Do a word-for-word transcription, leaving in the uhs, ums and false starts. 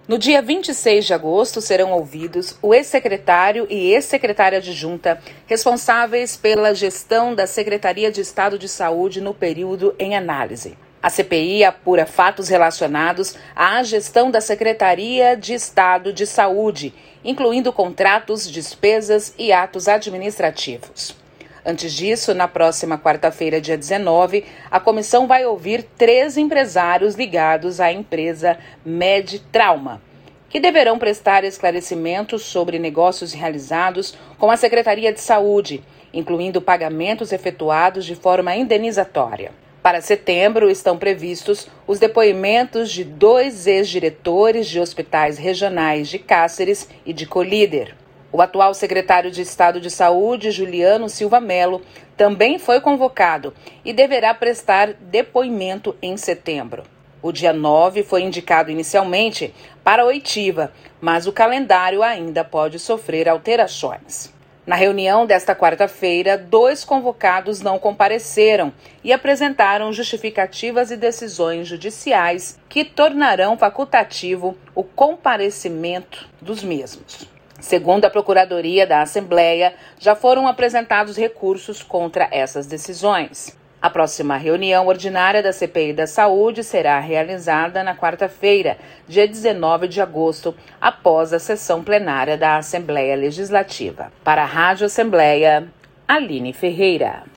No dia vinte e seis de agosto, serão ouvidos o ex-secretário e ex-secretária adjunta responsáveis pela gestão da Secretaria de Estado de Saúde no período em análise. A C P I apura fatos relacionados à gestão da Secretaria de Estado de Saúde, incluindo contratos, despesas e atos administrativos. Antes disso, na próxima quarta-feira, dia dezenove, a comissão vai ouvir três empresários ligados à empresa Medtrauma, que deverão prestar esclarecimentos sobre negócios realizados com a Secretaria de Saúde, incluindo pagamentos efetuados de forma indenizatória. Para setembro, estão previstos os depoimentos de dois ex-diretores de hospitais regionais de Cáceres e de Colíder. O atual secretário de Estado de Saúde, Juliano Silva Melo, também foi convocado e deverá prestar depoimento em setembro. O dia nove foi indicado inicialmente para a oitiva, mas o calendário ainda pode sofrer alterações. Na reunião desta quarta-feira, dois convocados não compareceram e apresentaram justificativas e decisões judiciais que tornarão facultativo o comparecimento dos mesmos. Segundo a Procuradoria da Assembleia, já foram apresentados recursos contra essas decisões. A próxima reunião ordinária da C P I da Saúde será realizada na quarta-feira, dia dezenove de agosto, após a sessão plenária da Assembleia Legislativa. Para a Rádio Assembleia, Aline Ferreira.